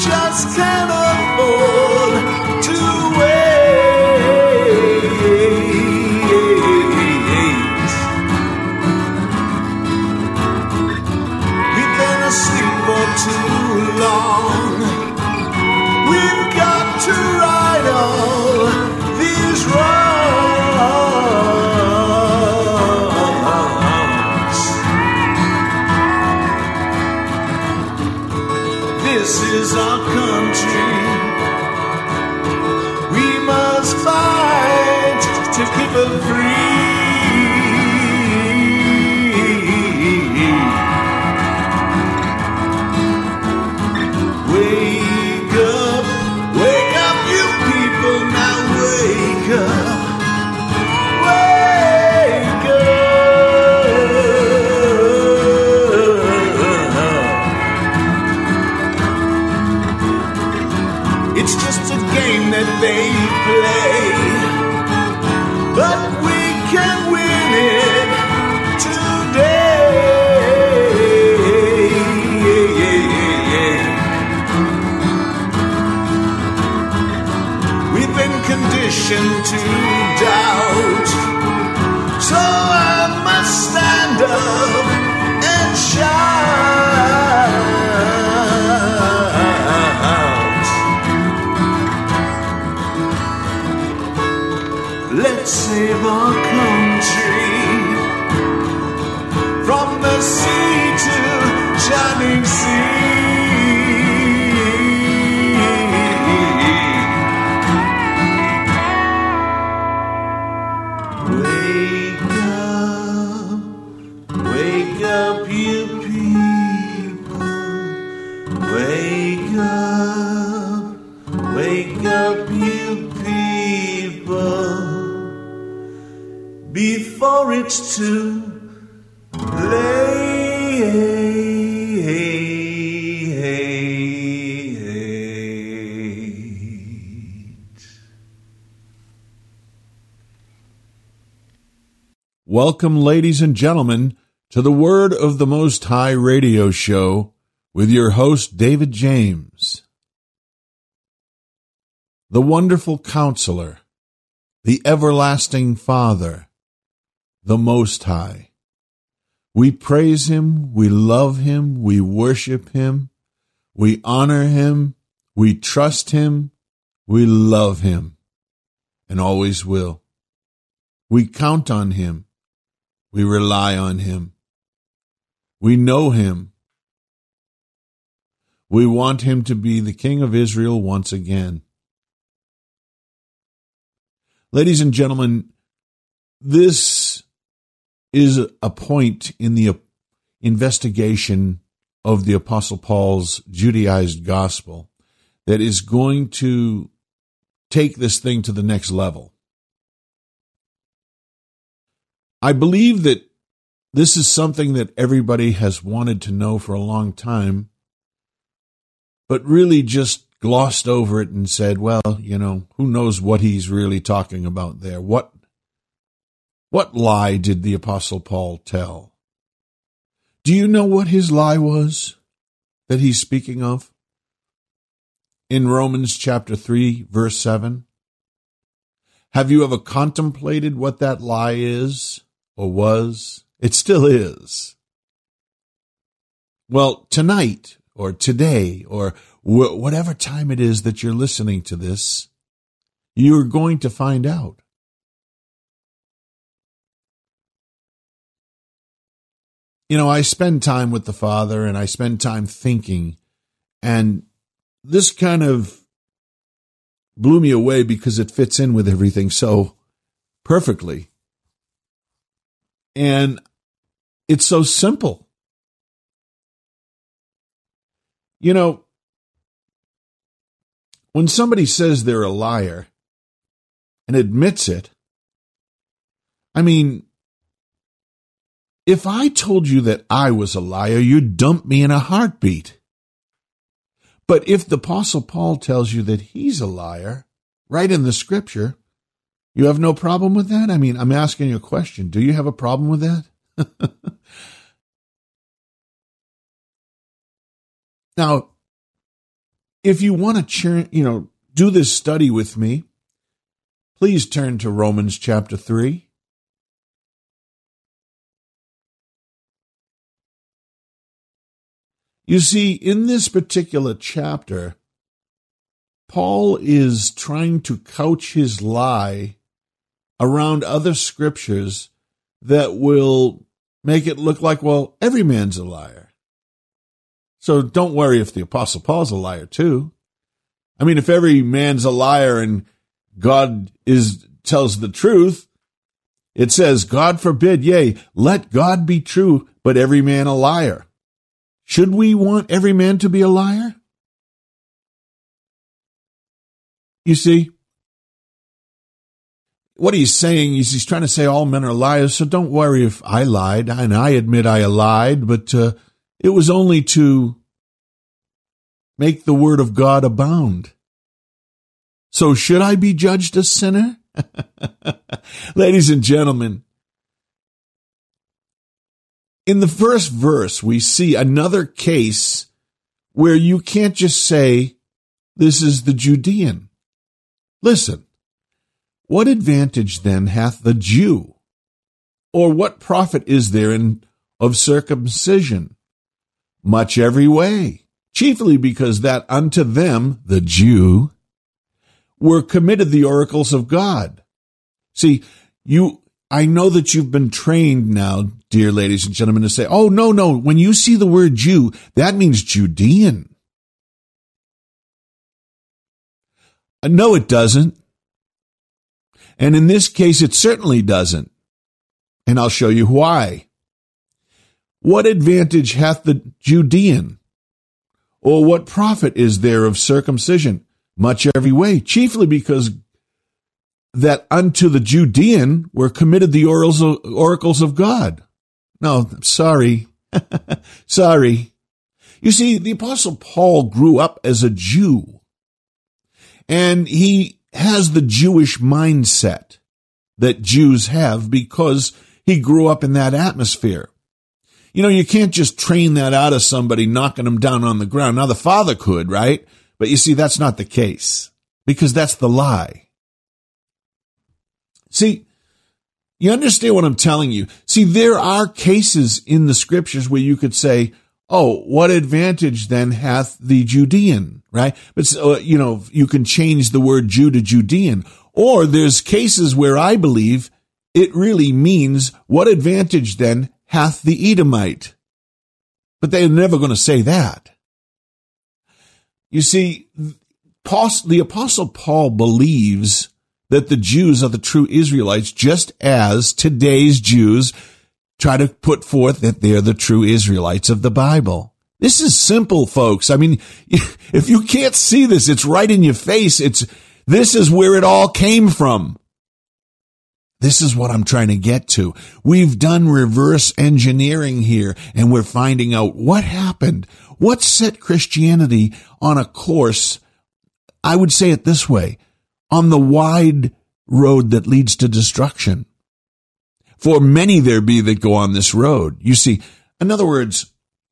just can't afford to wait. We've been asleep for too long. We've got to right all these wrongs. This is our country. We must fight to keep it free. Wake up, you people, now wake up. Wake up. It's just a game that they play, but we can win it today. We've been conditioned to doubt, so I must stand up and shout. Let's save our country from the sea to shining sea. Wake up, you people. Wake up, you people. Before it's too late. Welcome, ladies and gentlemen, to the Word of the Most High radio show with your host, David James. The Wonderful Counselor, the Everlasting Father, the Most High. We praise Him, we love Him, we worship Him, we honor Him, we trust Him, we love Him, and always will. We count on Him, we rely on Him, we know Him. We want Him to be the King of Israel once again. Ladies and gentlemen, this is a point in the investigation of the Apostle Paul's Judaized gospel that is going to take this thing to the next level. I believe that this is something that everybody has wanted to know for a long time, but really just glossed over it and said, well, who knows what he's really talking about there? What lie did the Apostle Paul tell? Do you know what his lie was that he's speaking of? In Romans chapter 3, verse 7. Have you ever contemplated what that lie is or was? It still is. Well, tonight or today or whatever time it is that you're listening to this, you're going to find out. I spend time with the Father and I spend time thinking, and this kind of blew me away because it fits in with everything so perfectly. And it's so simple. When somebody says they're a liar and admits it, if I told you that I was a liar, you'd dump me in a heartbeat. But if the Apostle Paul tells you that he's a liar, right in the Scripture, you have no problem with that? I'm asking you a question. Do you have a problem with that? Now, if you want to, do this study with me, please turn to Romans chapter 3. You see, in this particular chapter, Paul is trying to couch his lie around other scriptures that will make it look like, well, every man's a liar. So don't worry if the Apostle Paul's a liar too. I mean, if every man's a liar and God tells the truth, it says, God forbid, yea, let God be true, but every man a liar. Should we want every man to be a liar? You see, what he's saying is he's trying to say all men are liars, so don't worry if I lied, and I admit I lied, but it was only to make the word of God abound. So should I be judged a sinner? Ladies and gentlemen, in the first verse, we see another case where you can't just say, this is the Judean. Listen, what advantage then hath the Jew? Or what profit is there of circumcision? Much every way, chiefly because that unto them, the Jew, were committed the oracles of God. See, I know that you've been trained now, dear ladies and gentlemen, to say, oh, no, when you see the word Jew, that means Judean. No, it doesn't. And in this case, it certainly doesn't. And I'll show you why. What advantage hath the Judean? Or what profit is there of circumcision? Much every way, chiefly because that unto the Judean were committed the oracles of God. No, sorry. Sorry. You see, the Apostle Paul grew up as a Jew, and he has the Jewish mindset that Jews have because he grew up in that atmosphere. You can't just train that out of somebody, knocking them down on the ground. Now, the Father could, right? But you see, that's not the case, because that's the lie. See, you understand what I'm telling you? See, there are cases in the scriptures where you could say, oh, what advantage then hath the Judean, right? But, you can change the word Jew to Judean. Or there's cases where I believe it really means, what advantage then hath the Edomite? But they're never going to say that. You see, the Apostle Paul believes that the Jews are the true Israelites, just as today's Jews try to put forth that they're the true Israelites of the Bible. This is simple, folks. I mean, if you can't see this, it's right in your face. This is where it all came from. This is what I'm trying to get to. We've done reverse engineering here, and we're finding out what happened. What set Christianity on a course, I would say it this way, on the wide road that leads to destruction. For many there be that go on this road. You see, in other words,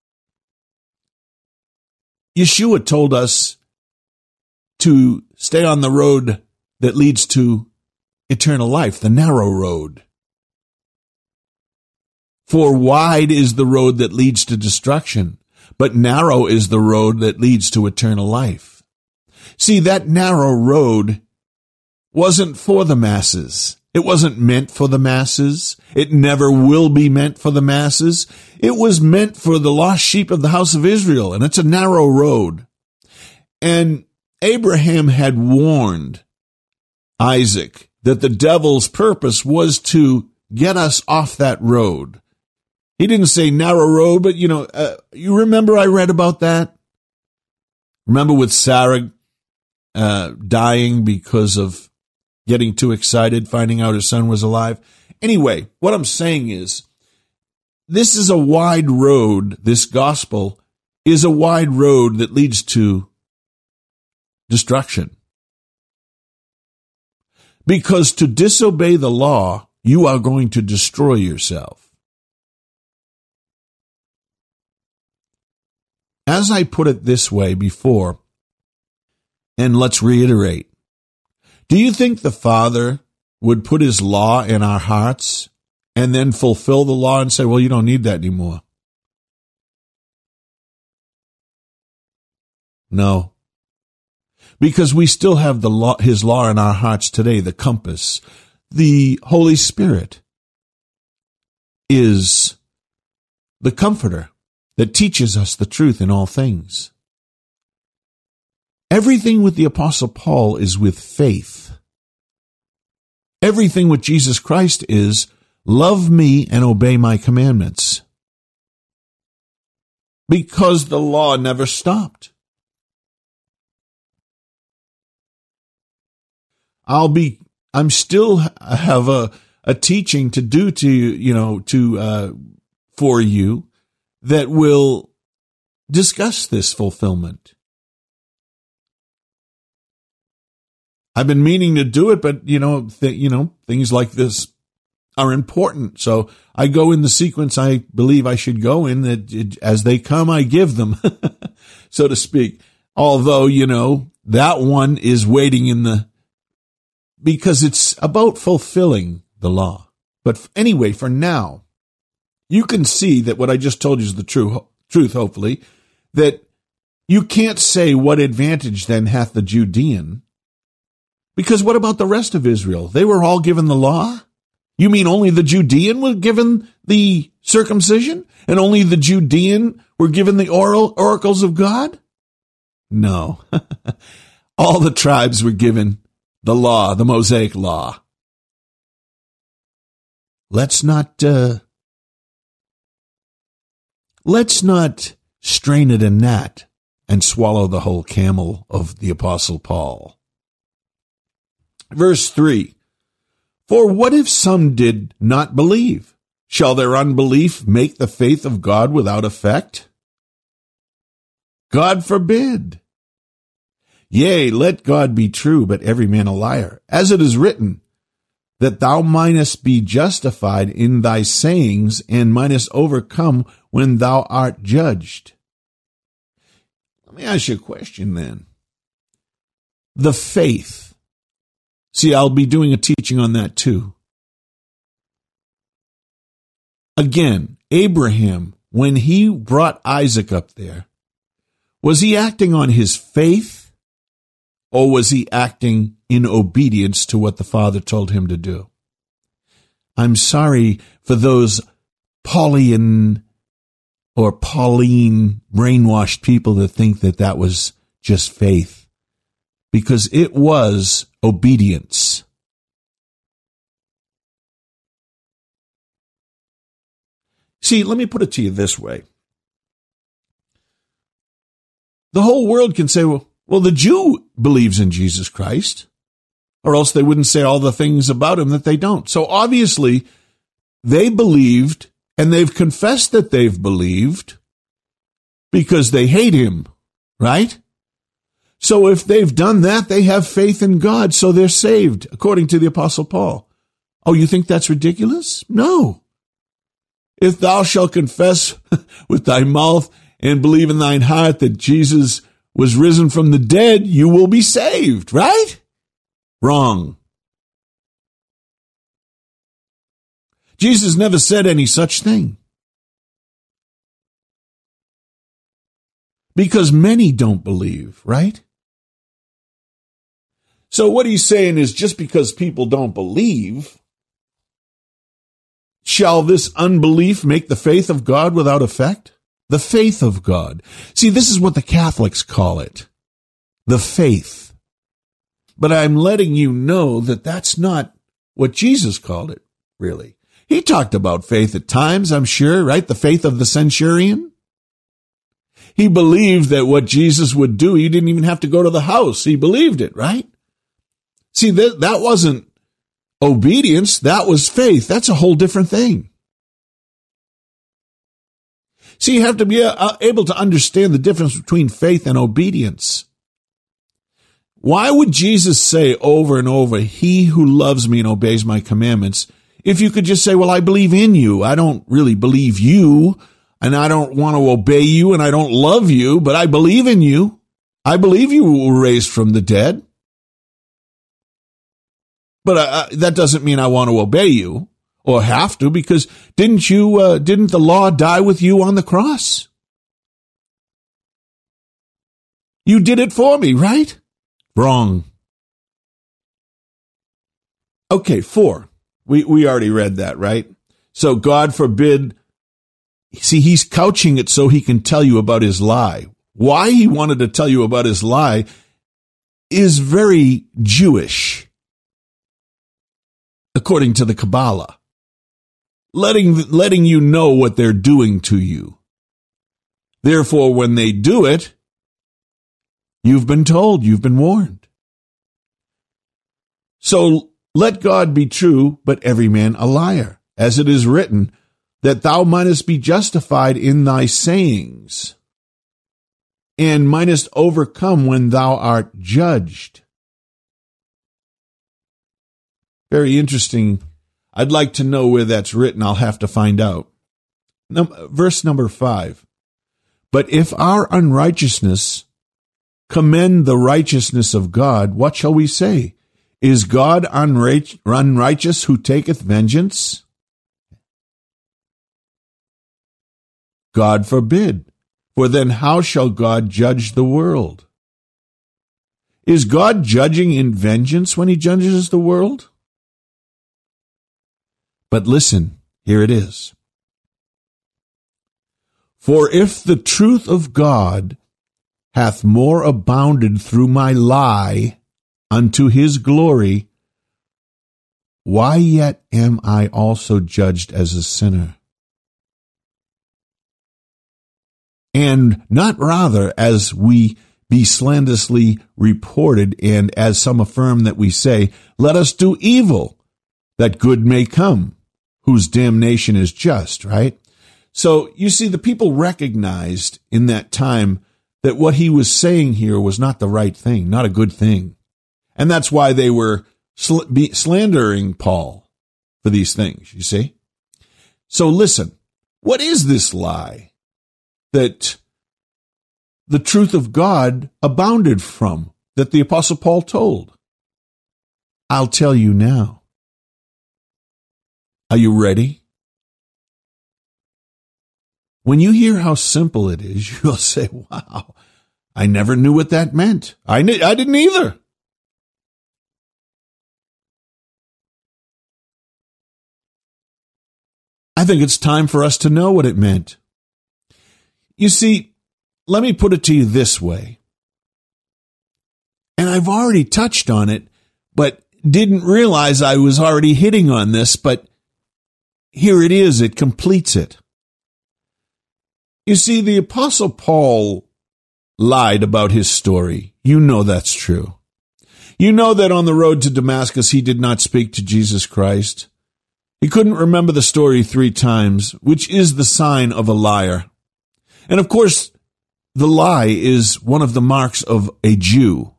Yeshua told us to stay on the road that leads to eternal life, the narrow road. For wide is the road that leads to destruction, but narrow is the road that leads to eternal life. See, that narrow road wasn't for the masses. It wasn't meant for the masses. It never will be meant for the masses. It was meant for the lost sheep of the house of Israel, and it's a narrow road. And Abraham had warned Isaac that the devil's purpose was to get us off that road. He didn't say narrow road, but you remember I read about that? Remember with Sarah dying because of getting too excited, finding out her son was alive? Anyway, what I'm saying is, this is a wide road. This gospel is a wide road that leads to destruction. Because to disobey the law, you are going to destroy yourself. As I put it this way before, And let's reiterate. Do you think the Father would put his law in our hearts and then fulfill the law and say, well, you don't need that anymore? No. Because we still have the law, his law in our hearts today, the compass. The Holy Spirit is the comforter that teaches us the truth in all things. Everything with the Apostle Paul is with faith. Everything with Jesus Christ is love me and obey my commandments. Because the law never stopped. I'm still have a teaching to do for you that will discuss this fulfillment. I've been meaning to do it, but things like this are important. So I go in the sequence I believe I should go in. That as they come, I give them, so to speak. Although that one is waiting because it's about fulfilling the law. But anyway, for now, you can see that what I just told you is the truth, hopefully, that you can't say what advantage then hath the Judean. Because what about the rest of Israel? They were all given the law? You mean only the Judean were given the circumcision? And only the Judean were given the oracles of God? No. All the tribes were given the law, the Mosaic law. Let's not strain at a gnat and swallow the whole camel of the Apostle Paul. Verse 3, for what if some did not believe? Shall their unbelief make the faith of God without effect? God forbid. Yea, let God be true, but every man a liar. As it is written, that thou mightest be justified in thy sayings, and mightest overcome when thou art judged. Let me ask you a question then. The faith. See, I'll be doing a teaching on that too. Again, Abraham, when he brought Isaac up there, was he acting on his faith? Or was he acting in obedience to what the Father told him to do? I'm sorry for those Pauline brainwashed people that think that was just faith, because it was obedience. See, let me put it to you this way. The whole world can say, well, the Jew believes in Jesus Christ, or else they wouldn't say all the things about him that they don't. So obviously, they believed, and they've confessed that they've believed because they hate him, right? So if they've done that, they have faith in God, so they're saved, according to the Apostle Paul. Oh, you think that's ridiculous? No. If thou shalt confess with thy mouth and believe in thine heart that Jesus was risen from the dead, you will be saved, right? Wrong. Jesus never said any such thing. Because many don't believe, right? So what he's saying is, just because people don't believe, shall this unbelief make the faith of God without effect? The faith of God. See, this is what the Catholics call it. The faith. But I'm letting you know that that's not what Jesus called it, really. He talked about faith at times, I'm sure, right? The faith of the centurion. He believed that what Jesus would do, he didn't even have to go to the house. He believed it, right? See, that wasn't obedience. That was faith. That's a whole different thing. See, you have to be able to understand the difference between faith and obedience. Why would Jesus say over and over, he who loves me and obeys my commandments, if you could just say, well, I believe in you. I don't really believe you, and I don't want to obey you, and I don't love you, but I believe in you. I believe you were raised from the dead. But that doesn't mean I want to obey you or have to, because didn't the law die with you on the cross? You did it for me, right? Wrong. Okay, 4. We already read that, right? So God forbid. See, he's couching it so he can tell you about his lie. Why he wanted to tell you about his lie is very Jewish, according to the Kabbalah. Letting you know what they're doing to you. Therefore, when they do it, you've been told, you've been warned. So let God be true, but every man a liar, as it is written, that thou mightest be justified in thy sayings, and mightest overcome when thou art judged. Very interesting. I'd like to know where that's written. I'll have to find out. Verse number 5. But if our unrighteousness commend the righteousness of God, what shall we say? Is God unrighteous who taketh vengeance? God forbid. For then how shall God judge the world? Is God judging in vengeance when he judges the world? But listen, here it is. For if the truth of God hath more abounded through my lie unto his glory, why yet am I also judged as a sinner? And not rather as we be slanderously reported, and as some affirm that we say, let us do evil, that good may come, whose damnation is just, right? So you see, the people recognized in that time that what he was saying here was not the right thing, not a good thing. And that's why they were slandering Paul for these things, you see? So listen, what is this lie that the truth of God abounded from, that the Apostle Paul told? I'll tell you now. Are you ready? When you hear how simple it is, you'll say, wow, I never knew what that meant. I didn't either. I think it's time for us to know what it meant. You see, let me put it to you this way. And I've already touched on it, but didn't realize I was already hitting on this, but here it is, it completes it. You see, the Apostle Paul lied about his story. You know that's true. You know that on the road to Damascus, he did not speak to Jesus Christ. He couldn't remember the story 3 times, which is the sign of a liar. And of course, the lie is one of the marks of a Jew.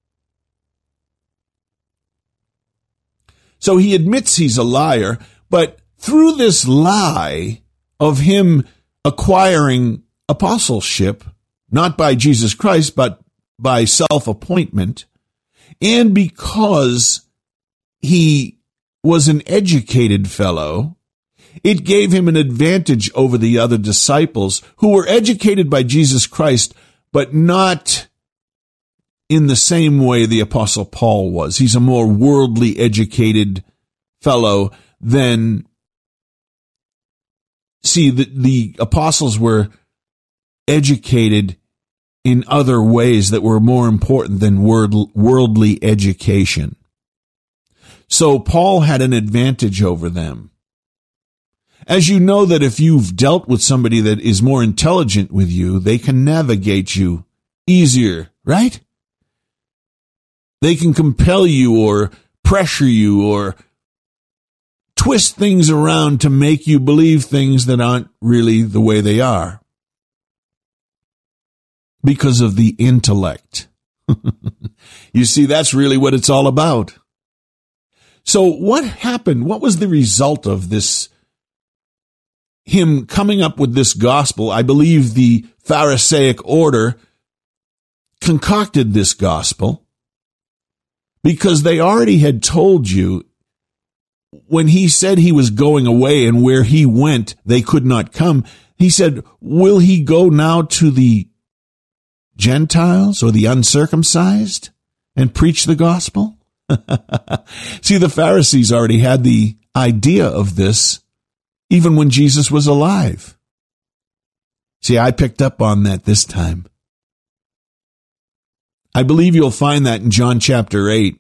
So he admits he's a liar, but through this lie of him acquiring apostleship, not by Jesus Christ, but by self-appointment, and because he was an educated fellow, it gave him an advantage over the other disciples who were educated by Jesus Christ, but not in the same way the Apostle Paul was. He's a more worldly educated fellow than... See, the apostles were educated in other ways that were more important than worldly education. So Paul had an advantage over them. As you know that if you've dealt with somebody that is more intelligent with you, they can navigate you easier, right? They can compel you or pressure you or twist things around to make you believe things that aren't really the way they are. Because of the intellect. You see, that's really what it's all about. So what happened? What was the result of this? Him coming up with this gospel? I believe the Pharisaic order concocted this gospel because they already had told you when he said he was going away and where he went, they could not come. He said, will he go now to the Gentiles or the uncircumcised and preach the gospel? See, the Pharisees already had the idea of this even when Jesus was alive. See, I picked up on that this time. I believe you'll find that in John chapter 8.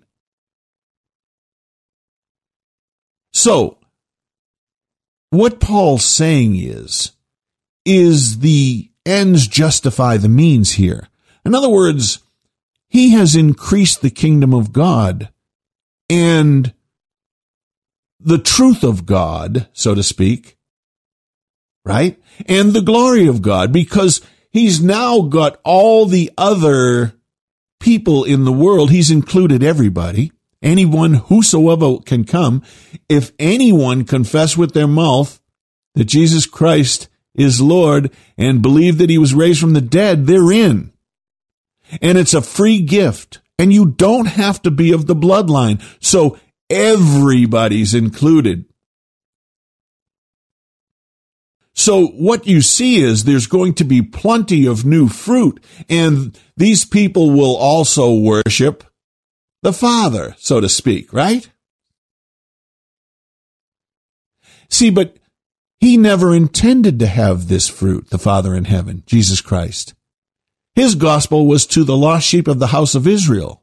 So, what Paul's saying is the ends justify the means here. In other words, he has increased the kingdom of God and the truth of God, so to speak, right? And the glory of God, because he's now got all the other people in the world. He's included everybody. Anyone, whosoever can come. If anyone confess with their mouth that Jesus Christ is Lord and believe that he was raised from the dead, they're in. And it's a free gift. And you don't have to be of the bloodline. So everybody's included. So what you see is there's going to be plenty of new fruit. And these people will also worship the Father, so to speak, right? See, but he never intended to have this fruit, the Father in heaven, Jesus Christ. His gospel was to the lost sheep of the house of Israel.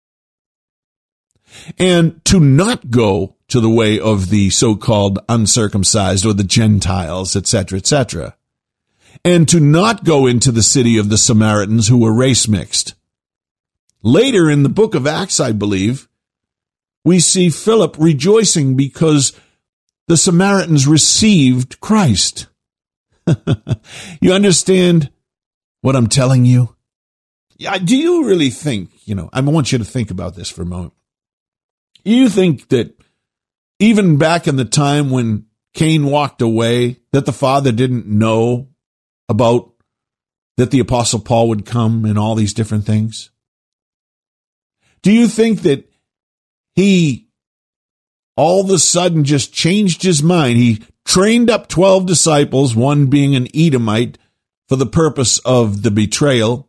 And to not go to the way of the so-called uncircumcised or the Gentiles, etc., etc. And to not go into the city of the Samaritans who were race mixed. Later in the book of Acts, I believe, we see Philip rejoicing because the Samaritans received Christ. You understand what I'm telling you? Yeah, do you really think, I want you to think about this for a moment. You think that even back in the time when Cain walked away, that the Father didn't know about that the Apostle Paul would come and all these different things? Do you think that he all of a sudden just changed his mind? He trained up 12 disciples, one being an Edomite, for the purpose of the betrayal.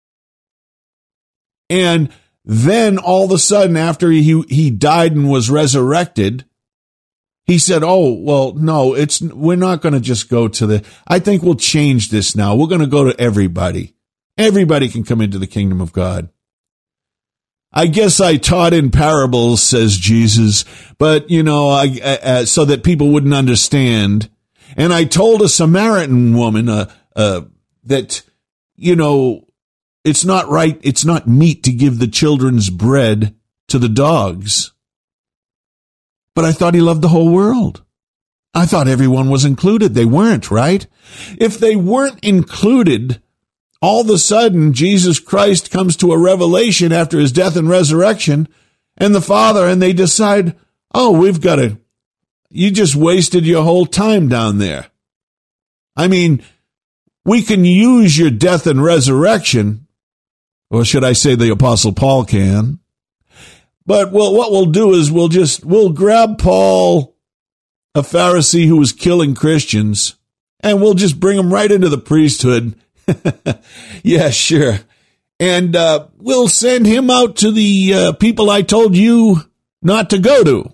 And then all of a sudden, after he died and was resurrected, he said, oh, well, no, we're not going to just go to I think we'll change this now. We're going to go to everybody. Everybody can come into the kingdom of God. I guess I taught in parables, says Jesus, but, so that people wouldn't understand. And I told a Samaritan woman that, it's not right, it's not meat to give the children's bread to the dogs. But I thought he loved the whole world. I thought everyone was included. They weren't, right? If they weren't included, all of a sudden, Jesus Christ comes to a revelation after his death and resurrection, and the Father, and they decide, oh, you just wasted your whole time down there. I mean, we can use your death and resurrection, or should I say the Apostle Paul can, but what we'll do is we'll grab Paul, a Pharisee who was killing Christians, and we'll just bring him right into the priesthood. Yeah, sure. And we'll send him out to the people I told you not to go to.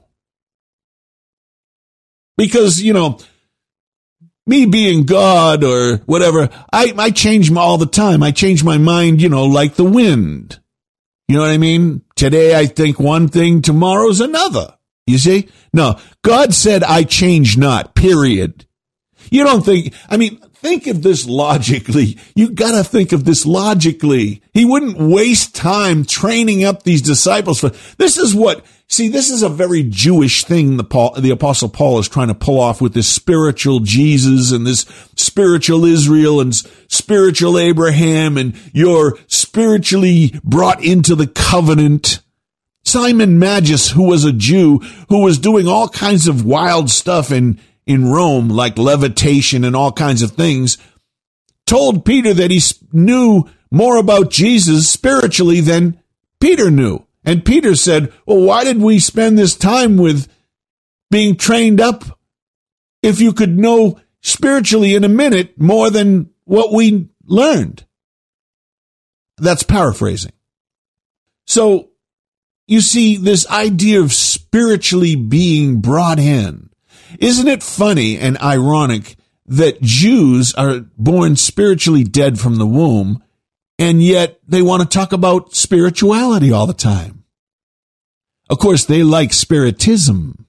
Because, me being God or whatever, I change all the time. I change my mind, like the wind. You know what I mean? Today I think one thing, tomorrow's another. You see? No, God said I change not, period. You don't think, think of this logically. You gotta think of this logically. He wouldn't waste time training up these disciples for, this is a very Jewish thing the Apostle Paul is trying to pull off with this spiritual Jesus and this spiritual Israel and spiritual Abraham, and you're spiritually brought into the covenant. Simon Magus, who was a Jew, who was doing all kinds of wild stuff in Rome, like levitation and all kinds of things, told Peter that he knew more about Jesus spiritually than Peter knew. And Peter said, well, why did we spend this time with being trained up if you could know spiritually in a minute more than what we learned? That's paraphrasing. So, you see, this idea of spiritually being brought in, isn't it funny and ironic that Jews are born spiritually dead from the womb, and yet they want to talk about spirituality all the time? Of course, they like spiritism.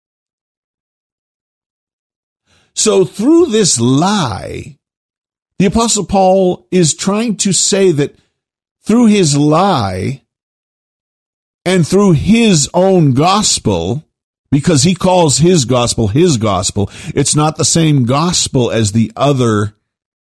So through this lie, the Apostle Paul is trying to say that through his lie and through his own gospel, because he calls his gospel, it's not the same gospel as the others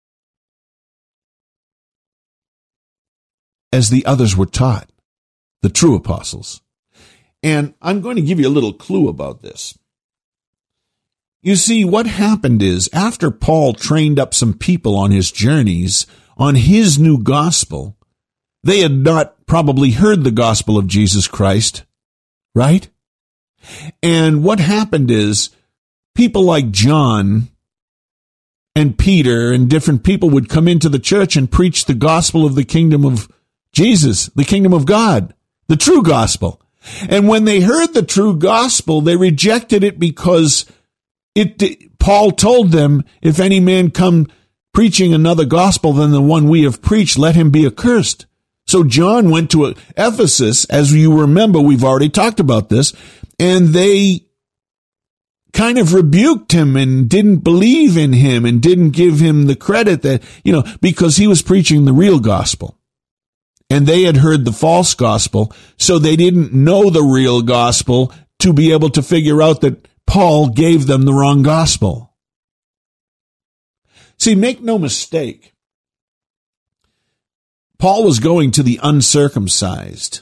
were taught, the true apostles. And I'm going to give you a little clue about this. You see, what happened is, after Paul trained up some people on his journeys, on his new gospel, they had not probably heard the gospel of Jesus Christ, right? And what happened is, people like John and Peter and different people would come into the church and preach the gospel of the kingdom of Jesus, the kingdom of God, the true gospel. And when they heard the true gospel, they rejected it because Paul told them, if any man come preaching another gospel than the one we have preached, let him be accursed. So John went to Ephesus, as you remember, we've already talked about this, and they kind of rebuked him and didn't believe in him and didn't give him the credit that, because he was preaching the real gospel. And they had heard the false gospel, so they didn't know the real gospel to be able to figure out that Paul gave them the wrong gospel. See, make no mistake, Paul was going to the uncircumcised.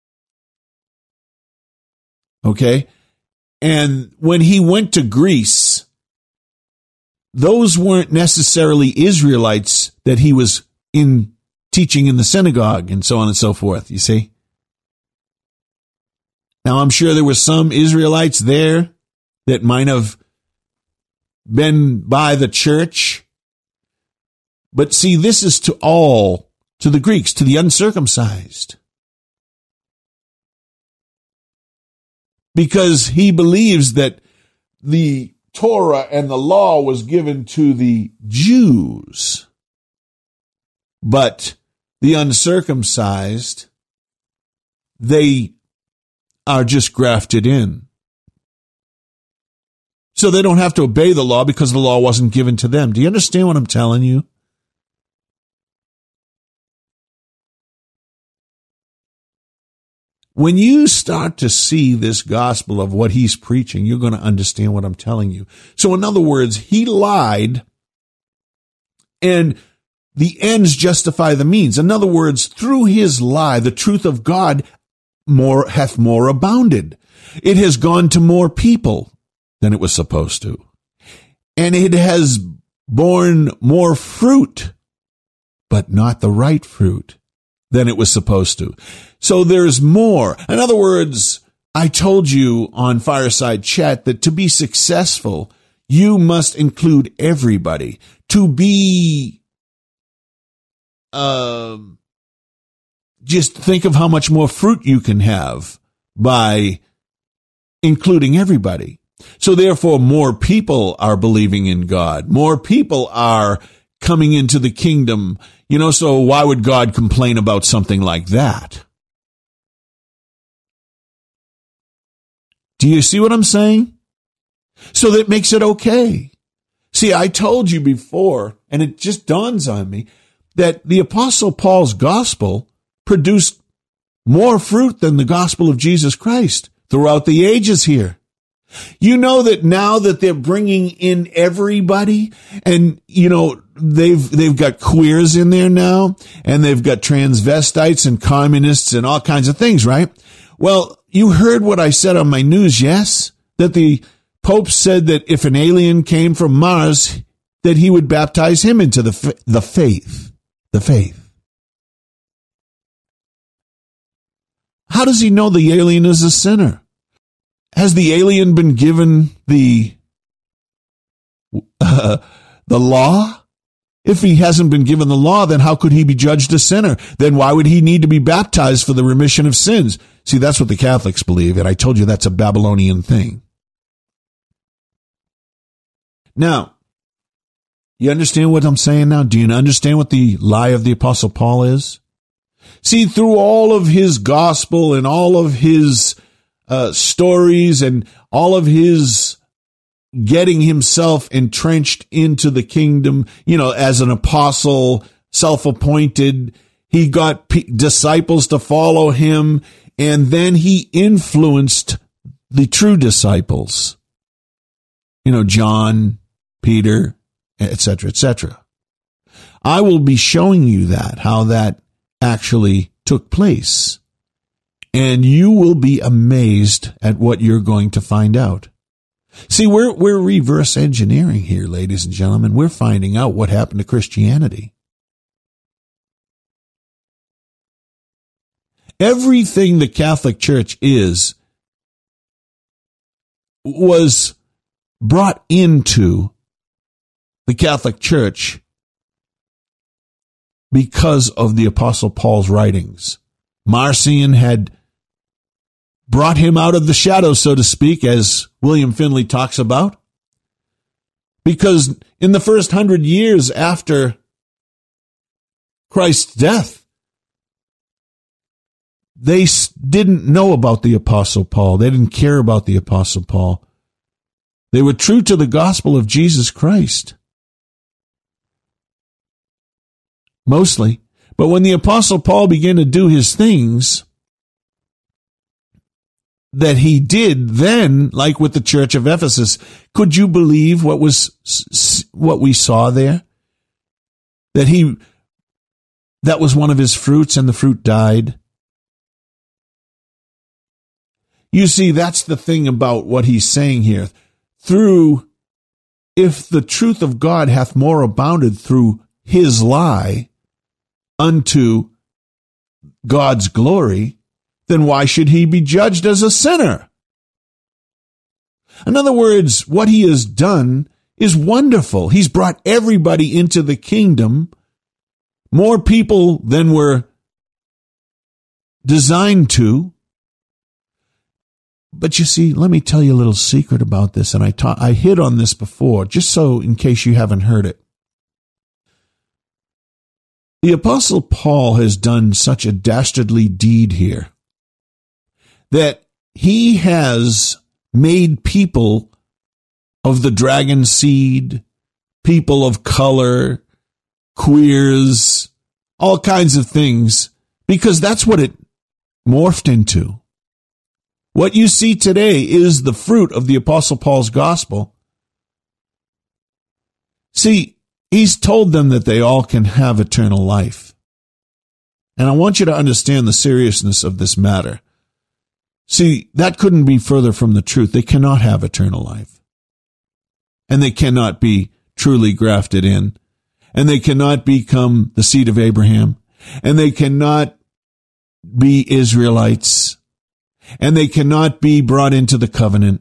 Okay? And when he went to Greece, those weren't necessarily Israelites that he was teaching in the synagogue and so on and so forth, you see? Now, I'm sure there were some Israelites there that might have been by the church. But see, this is to the Greeks, to the uncircumcised. Because he believes that the Torah and the law was given to the Jews, but the uncircumcised, they are just grafted in. So they don't have to obey the law because the law wasn't given to them. Do you understand what I'm telling you? When you start to see this gospel of what he's preaching, you're going to understand what I'm telling you. So in other words, he lied, and the ends justify the means. In other words, through his lie, the truth of God hath more abounded. It has gone to more people than it was supposed to. And it has borne more fruit, but not the right fruit than it was supposed to. So there's more. In other words, I told you on Fireside Chat that to be successful, you must include everybody. To be, just think of how much more fruit you can have by including everybody. So therefore, more people are believing in God. More people are coming into the kingdom. So why would God complain about something like that? Do you see what I'm saying? So that makes it okay. See, I told you before, and it just dawns on me, that the Apostle Paul's gospel produced more fruit than the gospel of Jesus Christ throughout the ages here. You know that now that they're bringing in everybody, and they've got queers in there now, and they've got transvestites and communists and all kinds of things, right? Well, you heard what I said on my news, yes? That the Pope said that if an alien came from Mars, that he would baptize him into the faith. The faith. How does he know the alien is a sinner? Has the alien been given the law? If he hasn't been given the law, then how could he be judged a sinner? Then why would he need to be baptized for the remission of sins? See, that's what the Catholics believe, and I told you that's a Babylonian thing. Now, you understand what I'm saying now? Do you understand what the lie of the Apostle Paul is? See, through all of his gospel and all of his stories and all of his getting himself entrenched into the kingdom, as an apostle, self-appointed, he got disciples to follow him, and then he influenced the true disciples. John, Peter, etc., etc. I will be showing you how that actually took place. And you will be amazed at what you're going to find out. See, we're reverse engineering here, ladies and gentlemen. We're finding out what happened to Christianity. Everything the Catholic Church was brought into the Catholic Church because of the Apostle Paul's writings. Marcion had brought him out of the shadows, so to speak, as William Finley talks about. Because in the first 100 years after Christ's death, they didn't know about the Apostle Paul. They didn't care about the Apostle Paul. They were true to the gospel of Jesus Christ. Mostly. But when the Apostle Paul began to do his things that he did then, like with the church of Ephesus, could you believe what we saw there? That was one of his fruits, and the fruit died. You see, that's the thing about what he's saying here. If the truth of God hath more abounded through his lie unto God's glory, then why should he be judged as a sinner? In other words, what he has done is wonderful. He's brought everybody into the kingdom, more people than were designed to. But you see, let me tell you a little secret about this, and I hit on this before, just so in case you haven't heard it. The Apostle Paul has done such a dastardly deed here that he has made people of the dragon seed, people of color, queers, all kinds of things, because that's what it morphed into. What you see today is the fruit of the Apostle Paul's gospel. See, he's told them that they all can have eternal life. And I want you to understand the seriousness of this matter. See, that couldn't be further from the truth. They cannot have eternal life. And they cannot be truly grafted in. And they cannot become the seed of Abraham. And they cannot be Israelites. And they cannot be brought into the covenant.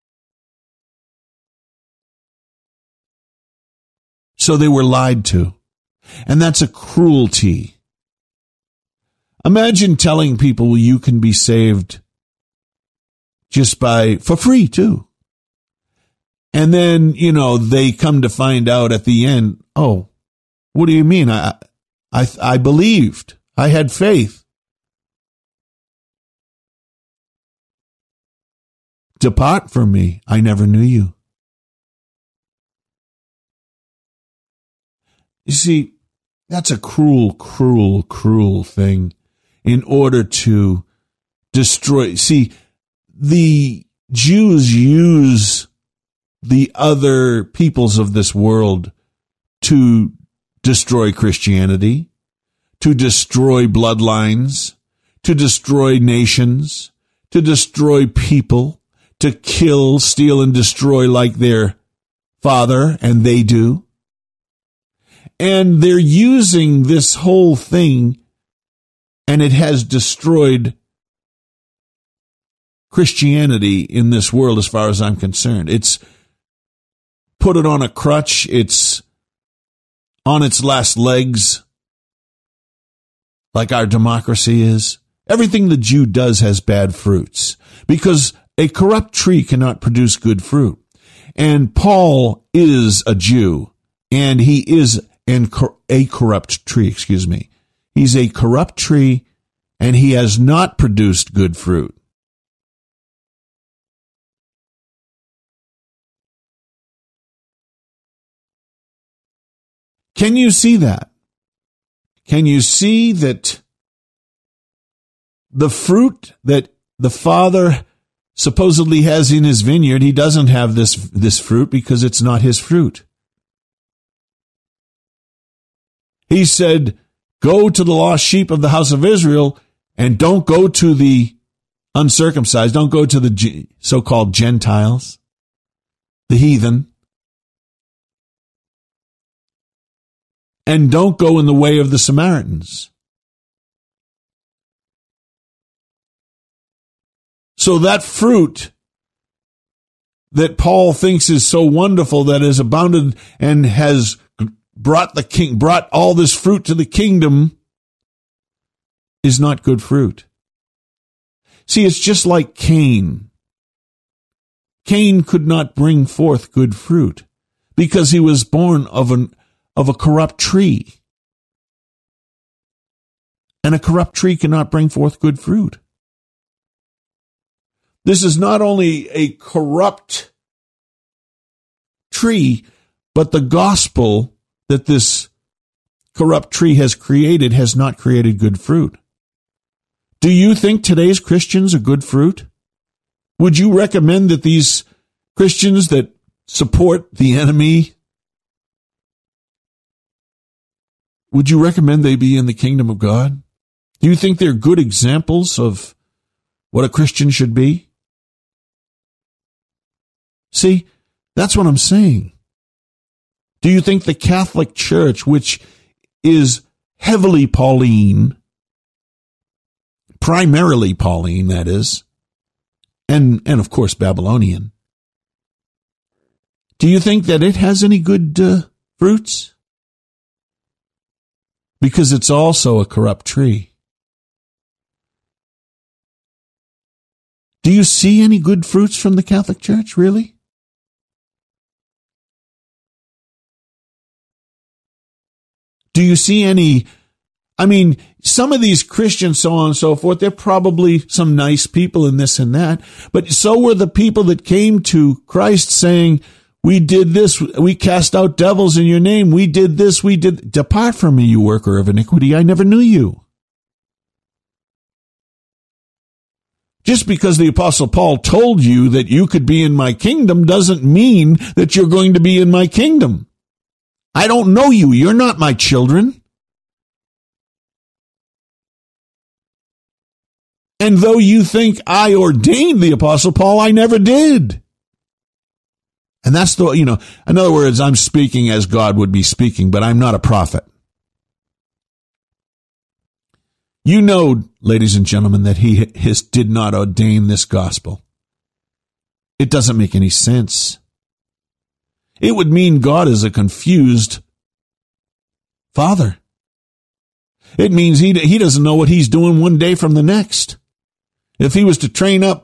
So they were lied to. And that's a cruelty. Imagine telling people you can be saved just for free too. And then, they come to find out at the end, oh, what do you mean? I believed. I had faith. Depart from me. I never knew you. You see, that's a cruel, cruel, cruel thing in order to destroy. See, the Jews use the other peoples of this world to destroy Christianity, to destroy bloodlines, to destroy nations, to destroy people, to kill, steal, and destroy like their father, and they do. And they're using this whole thing, and it has destroyed Christianity in this world as far as I'm concerned. It's put it on a crutch. It's on its last legs, like our democracy is. Everything the Jew does has bad fruits, because a corrupt tree cannot produce good fruit. And Paul is a Jew, and he is a corrupt tree, He's a corrupt tree, and he has not produced good fruit. Can you see that? Can you see that the fruit that the Father supposedly has in his vineyard, he doesn't have this fruit because it's not his fruit? He said, go to the lost sheep of the house of Israel and don't go to the uncircumcised. Don't go to the so-called Gentiles, the heathen. And don't go in the way of the Samaritans. So that fruit that Paul thinks is so wonderful, that has abounded and has brought all this fruit to the kingdom, is not good fruit. See, it's just like Cain. Cain could not bring forth good fruit because he was born of a corrupt tree. And a corrupt tree cannot bring forth good fruit. This is not only a corrupt tree, but the gospel that this corrupt tree has created has not created good fruit. Do you think today's Christians are good fruit? Would you recommend that these Christians that support the enemy, would you recommend they be in the kingdom of God? Do you think they're good examples of what a Christian should be? See, that's what I'm saying. Do you think the Catholic Church, which is heavily Pauline, primarily Pauline, that is, and of course Babylonian, do you think that it has any good fruits? Because it's also a corrupt tree. Do you see any good fruits from the Catholic Church, really? Do you see any? I mean, some of these Christians, so on and so forth, they're probably some nice people in this and that, but so were the people that came to Christ saying, we did this, we cast out devils in your name, we did this, we did. Depart from me, you worker of iniquity, I never knew you. Just because the Apostle Paul told you that you could be in my kingdom doesn't mean that you're going to be in my kingdom. I don't know you. You're not my children. And though you think I ordained the Apostle Paul, I never did. And that's in other words, I'm speaking as God would be speaking, but I'm not a prophet. You know, ladies and gentlemen, that he did not ordain this gospel. It doesn't make any sense. It would mean God is a confused father. It means he doesn't know what he's doing one day from the next. If he was to train up,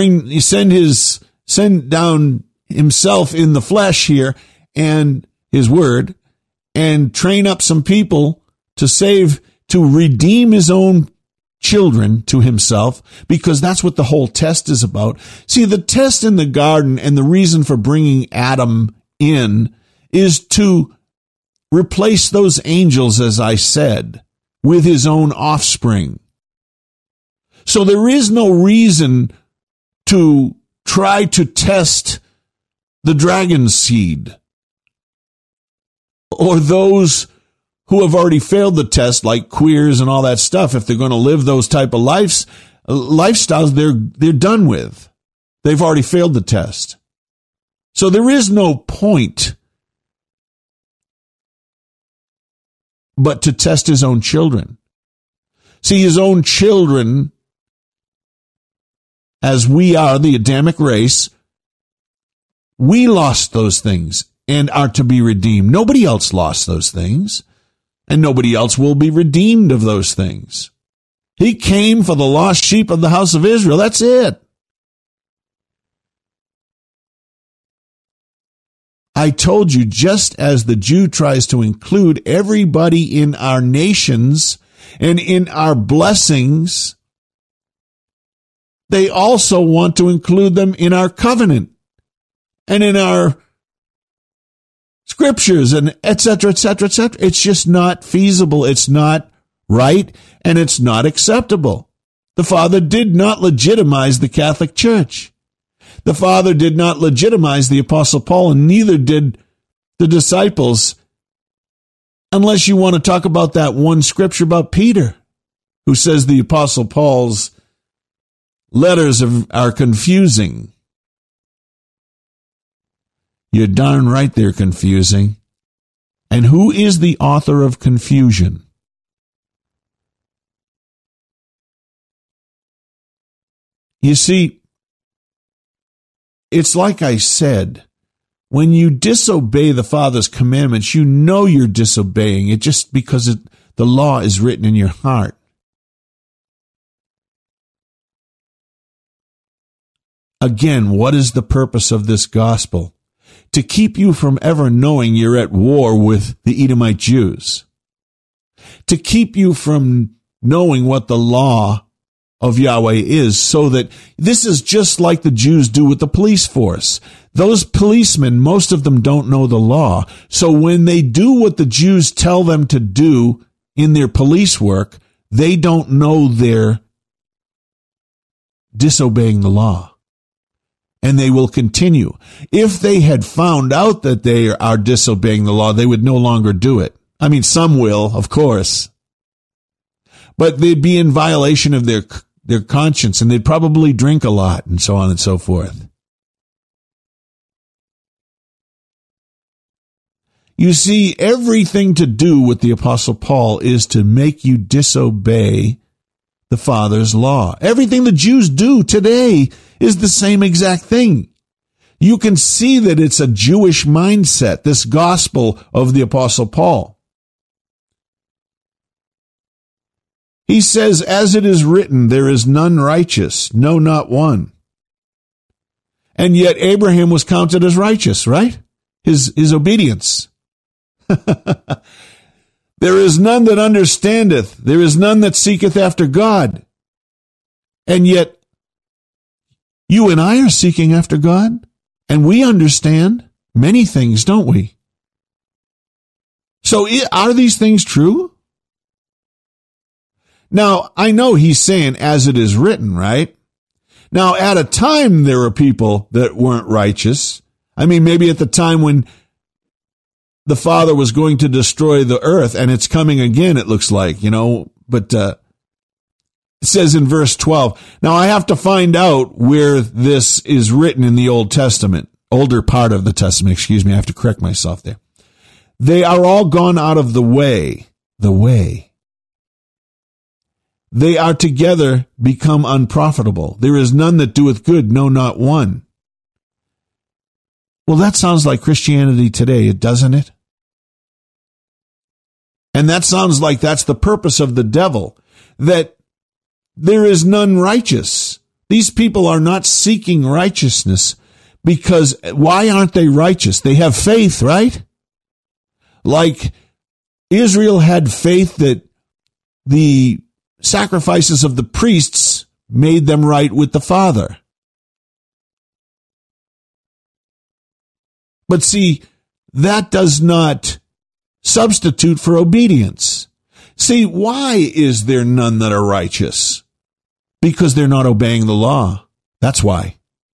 send down himself in the flesh here and his word, and train up some people to redeem his own children to himself, because that's what the whole test is about. See, the test in the garden and the reason for bringing Adam in is to replace those angels, as I said, with his own offspring. So there is no reason to try to test the dragon's seed or those who have already failed the test, like queers and all that stuff. If they're going to live those type of lifestyles, they're done with. They've already failed the test. So there is no point but to test his own children. See, his own children as we are the Adamic race, we lost those things and are to be redeemed. Nobody else lost those things, and nobody else will be redeemed of those things. He came for the lost sheep of the house of Israel. That's it. I told you, just as the Jew tries to include everybody in our nations and in our blessings, they also want to include them in our covenant and in our scriptures and et cetera, et cetera, et cetera. It's just not feasible. It's not right, and it's not acceptable. The Father did not legitimize the Catholic Church. The Father did not legitimize the Apostle Paul, and neither did the disciples, unless you want to talk about that one scripture about Peter, who says the Apostle Paul's letters are confusing. You're darn right they're confusing. And who is the author of confusion? You see, it's like I said, when you disobey the Father's commandments, you know you're disobeying it just because the law is written in your heart. Again, what is the purpose of this gospel? To keep you from ever knowing you're at war with the Edomite Jews. To keep you from knowing what the law of Yahweh is, so that this is just like the Jews do with the police force. Those policemen, most of them don't know the law. So when they do what the Jews tell them to do in their police work, they don't know they're disobeying the law. And they will continue. If they had found out that they are disobeying the law, they would no longer do it. I mean, some will, of course. But they'd be in violation of their conscience, and they'd probably drink a lot, and so on and so forth. You see, everything to do with the Apostle Paul is to make you disobey the Father's law. Everything the Jews do today is the same exact thing. You can see that it's a Jewish mindset, this gospel of the Apostle Paul. He says, as it is written, there is none righteous, no, not one. And yet Abraham was counted as righteous, right? His obedience. There is none that understandeth. There is none that seeketh after God. And yet you and I are seeking after God, and we understand many things, don't we? So are these things true? Now, I know he's saying, as it is written, right? Now, at a time, there were people that weren't righteous. I mean, maybe at the time when the Father was going to destroy the earth, and it's coming again, it looks like, but it says in verse 12, now I have to find out where this is written in the Old Testament, older part of the Testament, I have to correct myself there. They are all gone out of the way. They are together become unprofitable. There is none that doeth good, no, not one. Well, that sounds like Christianity today, doesn't it? And that sounds like that's the purpose of the devil, that there is none righteous. These people are not seeking righteousness because why aren't they righteous? They have faith, right? Like Israel had faith that the sacrifices of the priests made them right with the Father. But see, that does not substitute for obedience. See, why is there none that are righteous? Because they're not obeying the law. That's why.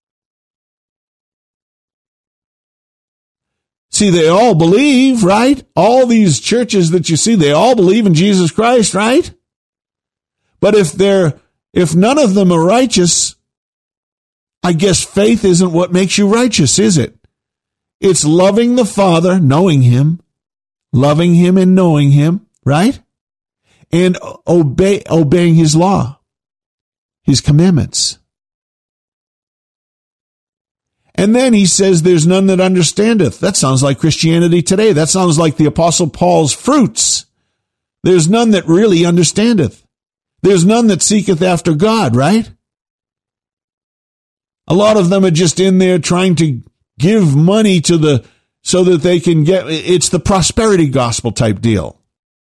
See, they all believe, right? All these churches that you see, they all believe in Jesus Christ, right? But if none of them are righteous, I guess faith isn't what makes you righteous, is it? It's loving the Father, knowing Him, loving Him and knowing Him, right? And obeying His law, His commandments. And then he says, there's none that understandeth. That sounds like Christianity today. That sounds like the Apostle Paul's fruits. There's none that really understandeth. There's none that seeketh after God, right? A lot of them are just in there trying to give money so that they can it's the prosperity gospel type deal.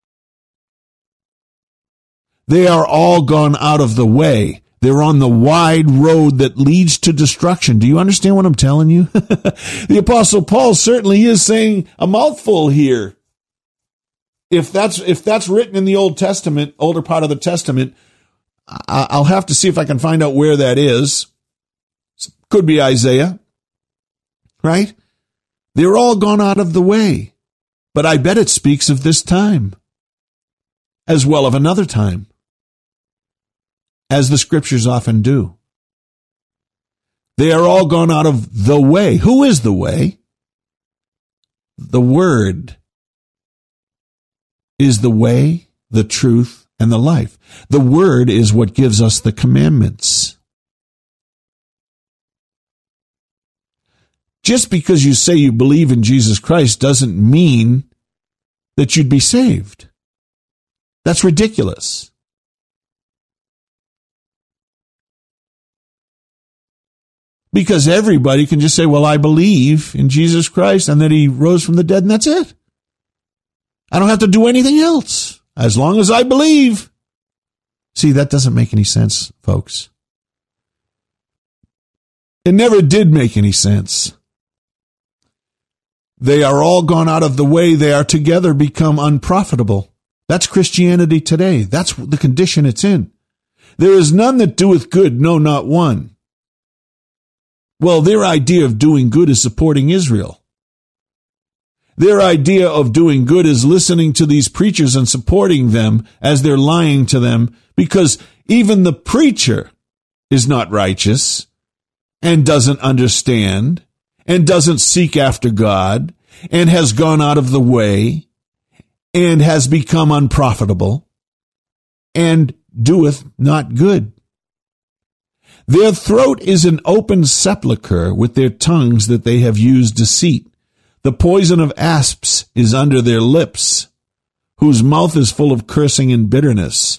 They are all gone out of the way. They're on the wide road that leads to destruction. Do you understand what I'm telling you? The Apostle Paul certainly is saying a mouthful here. If that's written in the Old Testament, older part of the Testament, I'll have to see if I can find out where that is. Could be Isaiah, right? They're all gone out of the way. But I bet it speaks of this time as well of another time, as the scriptures often do. They are all gone out of the way. Who is the way? The Word is the way, the truth, and the life. The Word is what gives us the commandments. Just because you say you believe in Jesus Christ doesn't mean that you'd be saved. That's ridiculous. Because everybody can just say, well, I believe in Jesus Christ and that he rose from the dead, and that's it. I don't have to do anything else as long as I believe. See, that doesn't make any sense, folks. It never did make any sense. They are all gone out of the way. They are together become unprofitable. That's Christianity today. That's the condition it's in. There is none that doeth good, no, not one. Well, their idea of doing good is supporting Israel. Their idea of doing good is listening to these preachers and supporting them as they're lying to them, because even the preacher is not righteous and doesn't understand and doesn't seek after God and has gone out of the way and has become unprofitable and doeth not good. Their throat is an open sepulchre, with their tongues that they have used deceit. The poison of asps is under their lips, whose mouth is full of cursing and bitterness.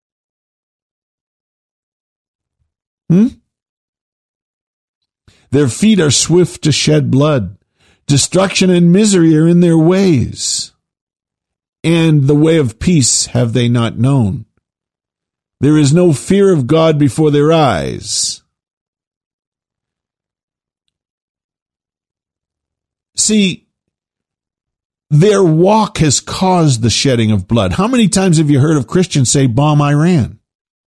Their feet are swift to shed blood. Destruction and misery are in their ways, and the way of peace have they not known. There is no fear of God before their eyes. See, their walk has caused the shedding of blood. How many times have you heard of Christians say, bomb Iran?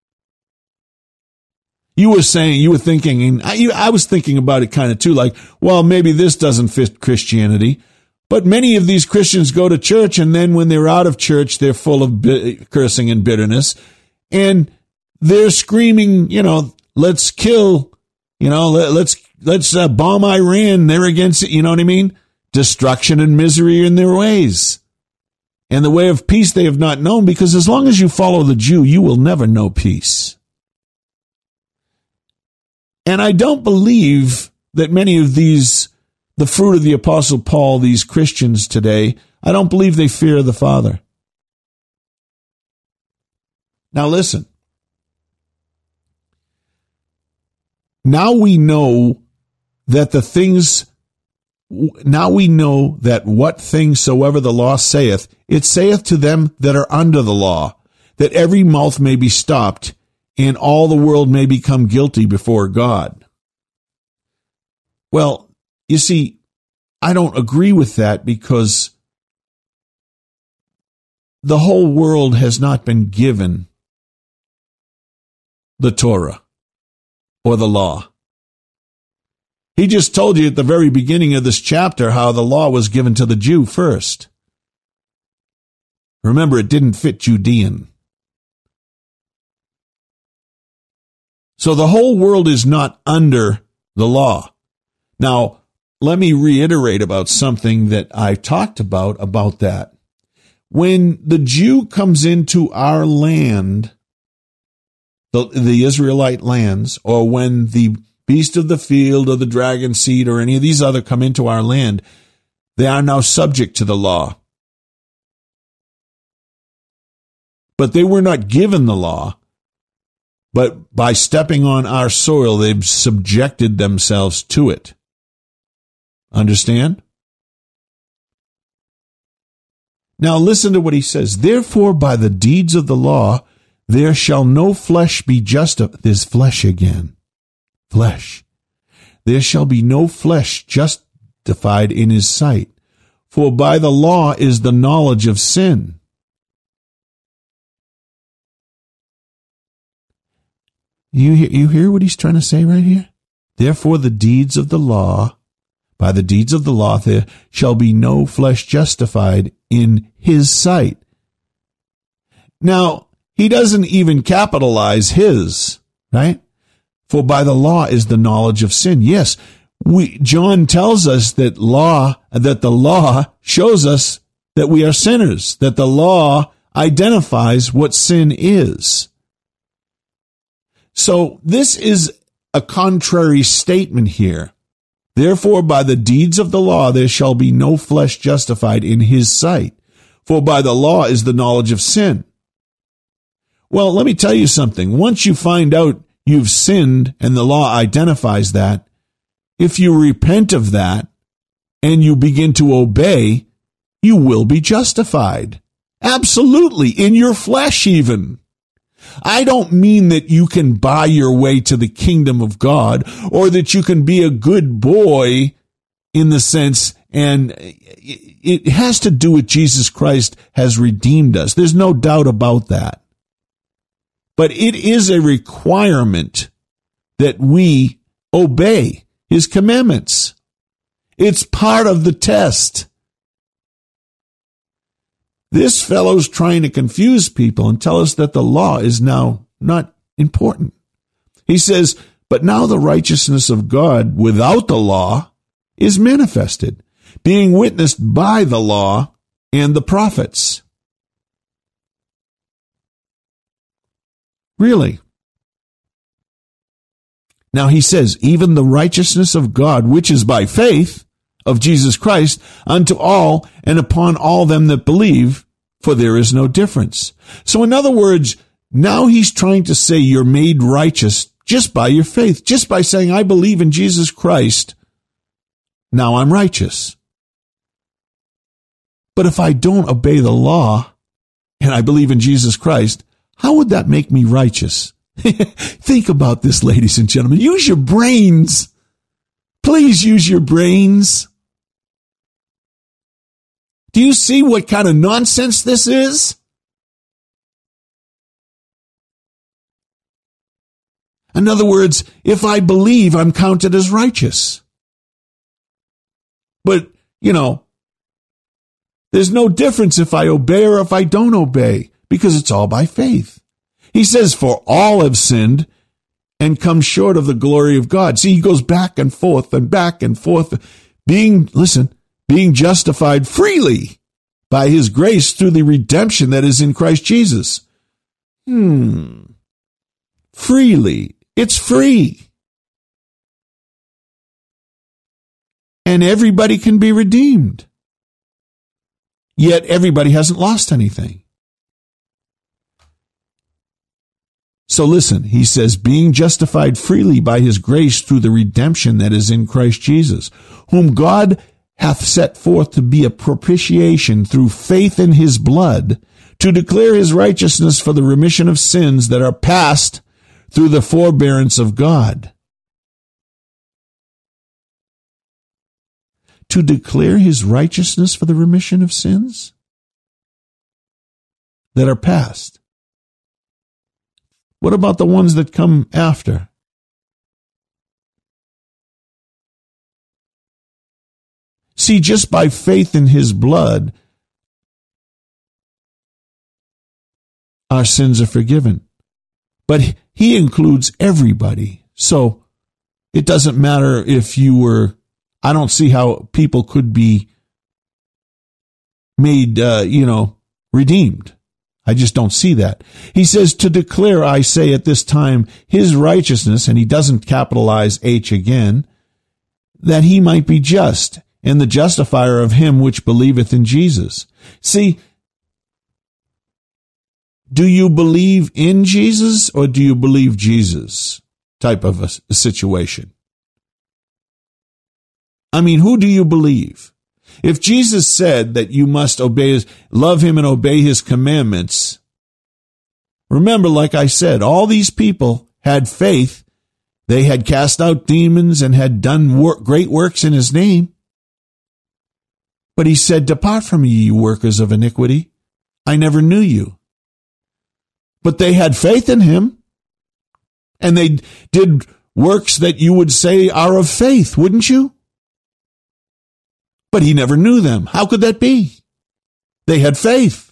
You were thinking, and I was thinking about it kind of too, like, well, maybe this doesn't fit Christianity. But many of these Christians go to church, and then when they're out of church, they're full of cursing and bitterness. And they're screaming, let's kill, let's bomb Iran. They're against it. You know what I mean? Destruction and misery in their ways. And the way of peace they have not known, because as long as you follow the Jew, you will never know peace. And I don't believe that many of these, the fruit of the Apostle Paul, these Christians today, I don't believe they fear the Father. Now listen. Now we know that what things soever the law saith, it saith to them that are under the law, that every mouth may be stopped, and all the world may become guilty before God. Well, you see, I don't agree with that, because the whole world has not been given the Torah or the law. He just told you at the very beginning of this chapter how the law was given to the Jew first. Remember, it didn't fit Judean. So the whole world is not under the law. Now, let me reiterate about something that I talked about that. When the Jew comes into our land, the Israelite lands, or when the beast of the field or the dragon seed or any of these other come into our land, they are now subject to the law. But they were not given the law. But by stepping on our soil, they've subjected themselves to it. Understand? Now listen to what he says. Therefore, by the deeds of the law, there shall no flesh be justified. There's flesh again. Flesh. There shall be no flesh justified in his sight. For by the law is the knowledge of sin. You hear what he's trying to say right here? Therefore, the deeds of the law, by the deeds of the law, there shall be no flesh justified in his sight. Now, he doesn't even capitalize his, right? For by the law is the knowledge of sin. Yes, John tells us that the law shows us that we are sinners, that the law identifies what sin is. So this is a contrary statement here. Therefore, by the deeds of the law, there shall be no flesh justified in his sight. For by the law is the knowledge of sin. Well, let me tell you something. Once you find out you've sinned and the law identifies that, if you repent of that and you begin to obey, you will be justified. Absolutely. In your flesh even. I don't mean that you can buy your way to the kingdom of God or that you can be a good boy in the sense, and it has to do with Jesus Christ has redeemed us. There's no doubt about that. But it is a requirement that we obey his commandments. It's part of the test. This fellow's trying to confuse people and tell us that the law is now not important. He says, but now the righteousness of God without the law is manifested, being witnessed by the law and the prophets. Really? Now he says, even the righteousness of God, which is by faith of Jesus Christ, unto all and upon all them that believe, for there is no difference. So in other words, now he's trying to say you're made righteous just by your faith, just by saying, I believe in Jesus Christ. Now I'm righteous. But if I don't obey the law and I believe in Jesus Christ, how would that make me righteous? Think about this, ladies and gentlemen. Use your brains. Please use your brains. Do you see what kind of nonsense this is? In other words, if I believe, I'm counted as righteous. But, there's no difference if I obey or if I don't obey, because it's all by faith. He says, for all have sinned and come short of the glory of God. See, he goes back and forth, being justified freely by his grace through the redemption that is in Christ Jesus. Freely. It's free. And everybody can be redeemed. Yet everybody hasn't lost anything. So listen, he says, being justified freely by his grace through the redemption that is in Christ Jesus, whom God hath set forth to be a propitiation through faith in his blood, to declare his righteousness for the remission of sins that are past through the forbearance of God. To declare his righteousness for the remission of sins that are past. What about the ones that come after? See, just by faith in his blood, our sins are forgiven. But he includes everybody. So it doesn't matter if you were, I don't see how people could be made, redeemed. I just don't see that. He says, to declare, I say at this time, his righteousness, and he doesn't capitalize H again, that he might be just, and the justifier of him which believeth in Jesus. See, do you believe in Jesus or do you believe Jesus type of a situation? I mean, who do you believe? If Jesus said that you must love him and obey his commandments, remember, like I said, all these people had faith. They had cast out demons and had done great works in his name. But he said, depart from me, you workers of iniquity. I never knew you. But they had faith in him, and they did works that you would say are of faith, wouldn't you? But he never knew them. How could that be? They had faith.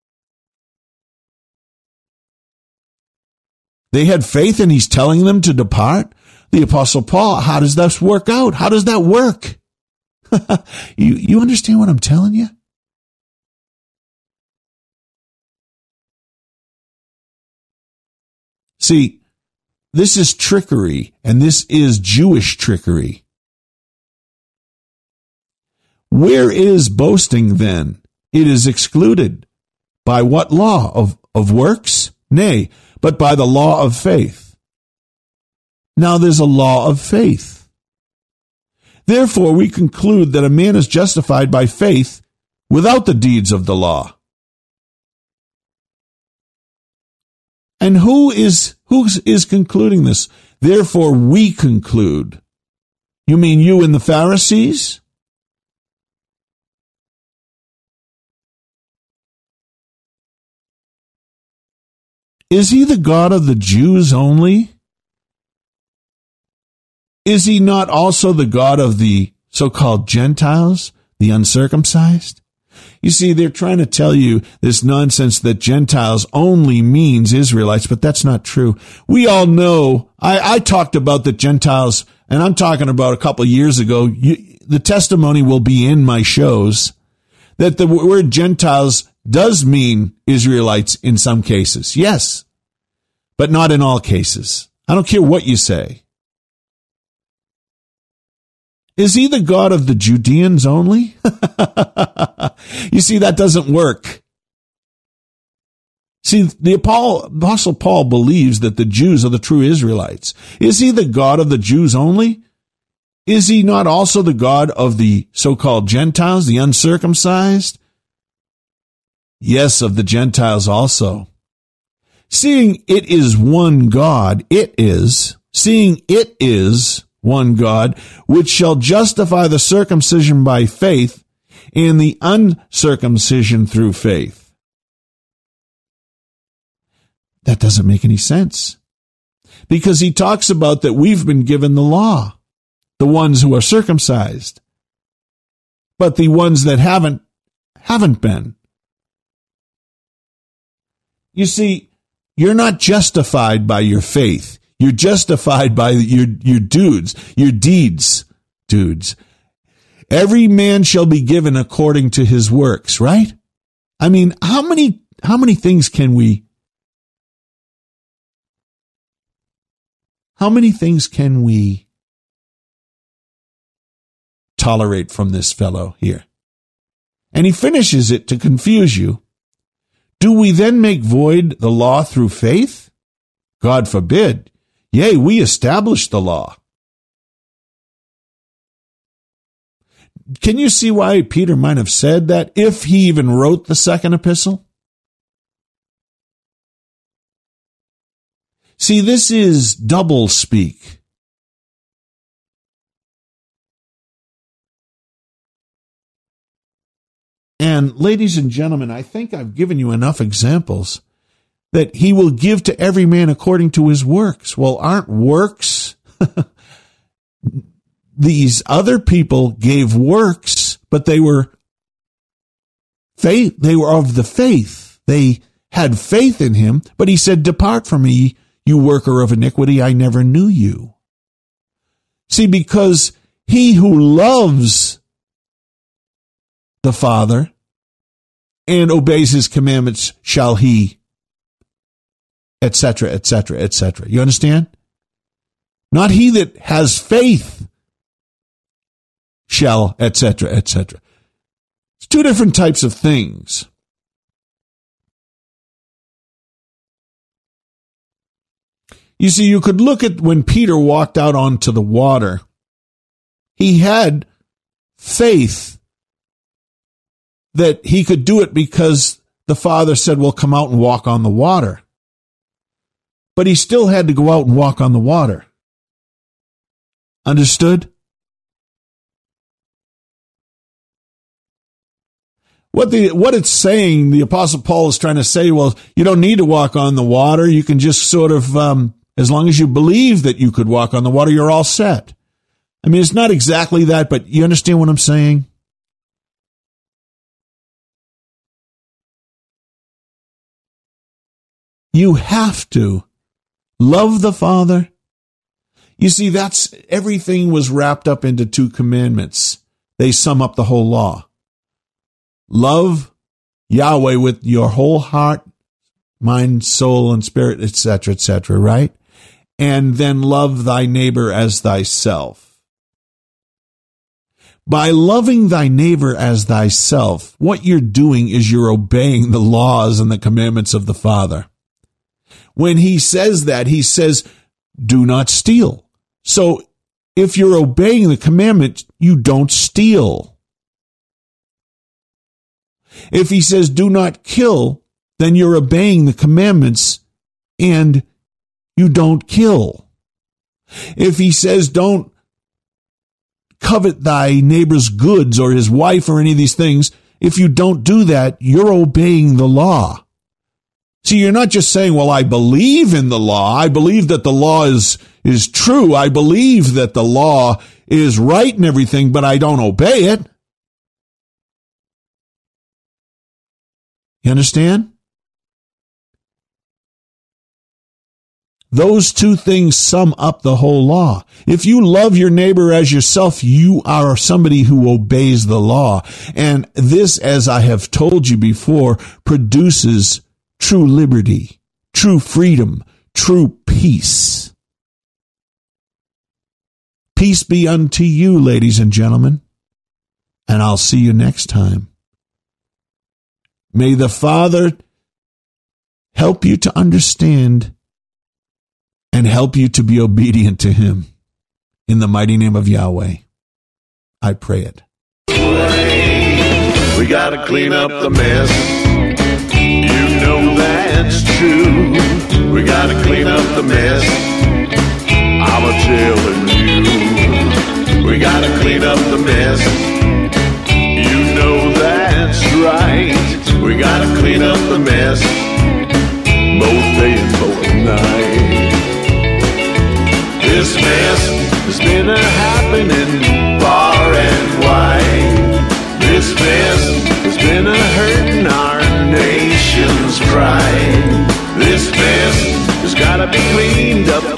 They had faith, and he's telling them to depart. The Apostle Paul, how does this work out? How does that work? You understand what I'm telling you? See, this is trickery, and this is Jewish trickery. Where is boasting then? It is excluded. By what law? Of works? Nay, but by the law of faith. Now there's a law of faith. Therefore we conclude that a man is justified by faith without the deeds of the law. And who is concluding this? Therefore we conclude. You mean you and the Pharisees? Is he the God of the Jews only? Is he not also the God of the so-called Gentiles, the uncircumcised? You see, they're trying to tell you this nonsense that Gentiles only means Israelites, but that's not true. We all know, I talked about the Gentiles, and I'm talking about a couple of years ago. The testimony will be in my shows that the word Gentiles does mean Israelites in some cases. Yes, but not in all cases. I don't care what you say. Is he the God of the Judeans only? You see, that doesn't work. See, the Apostle Paul believes that the Jews are the true Israelites. Is he the God of the Jews only? Is he not also the God of the so-called Gentiles, the uncircumcised? Yes, of the Gentiles also. Seeing it is one God, seeing it is one God, which shall justify the circumcision by faith and the uncircumcision through faith. That doesn't make any sense. Because he talks about that we've been given the law, the ones who are circumcised, but the ones that haven't been. You see, you're not justified by your faith. You're justified by your deeds, dudes. Every man shall be given according to his works, right? I mean, how many things can we tolerate from this fellow here? And he finishes it to confuse you. Do we then make void the law through faith? God forbid. Yea, we establish the law. Can you see why Peter might have said that if he even wrote the second epistle? See, this is double speak. And ladies and gentlemen, I think I've given you enough examples that he will give to every man according to his works. Well, aren't works? These other people gave works, but they were faith. They were of the faith. They had faith in him, but he said, depart from me, you worker of iniquity. I never knew you. See, because he who loves the Father and obeys his commandments shall he, etc., etc., etc. You understand? Not he that has faith shall, etc., etc. It's two different types of things. You see, you could look at when Peter walked out onto the water. He had faith that he could do it because the Father said, well, come out and walk on the water. But he still had to go out and walk on the water. Understood? What it's saying, the Apostle Paul is trying to say, well, you don't need to walk on the water. You can just sort of, as long as you believe that you could walk on the water, you're all set. I mean, it's not exactly that, but you understand what I'm saying? You have to love the Father. You see, that's everything was wrapped up into 2 commandments. They sum up the whole law. Love Yahweh with your whole heart, mind, soul, and spirit, etc., right? And then love thy neighbor as thyself. By loving thy neighbor as thyself, what you're doing is you're obeying the laws and the commandments of the Father. When he says that, he says, do not steal. So if you're obeying the commandment, you don't steal. If he says, do not kill, then you're obeying the commandments and you don't kill. If he says, don't covet thy neighbor's goods or his wife or any of these things, if you don't do that, you're obeying the law. See, you're not just saying, well, I believe in the law. I believe that the law is true. I believe that the law is right and everything, but I don't obey it. You understand? Those 2 things sum up the whole law. If you love your neighbor as yourself, you are somebody who obeys the law. And this, as I have told you before, produces true liberty, true freedom, true peace. Peace be unto you, ladies and gentlemen, and I'll see you next time. May the Father help you to understand and help you to be obedient to him. In the mighty name of Yahweh, I pray it. We gotta clean up the mess. You know that's true. We gotta clean up the mess. I'm telling you. We gotta clean up the mess. You know that's right. We gotta clean up the mess. Both day and both night. This mess has been a-happening far and wide. This mess has been a-hurting our nation's pride. This mess has gotta be cleaned up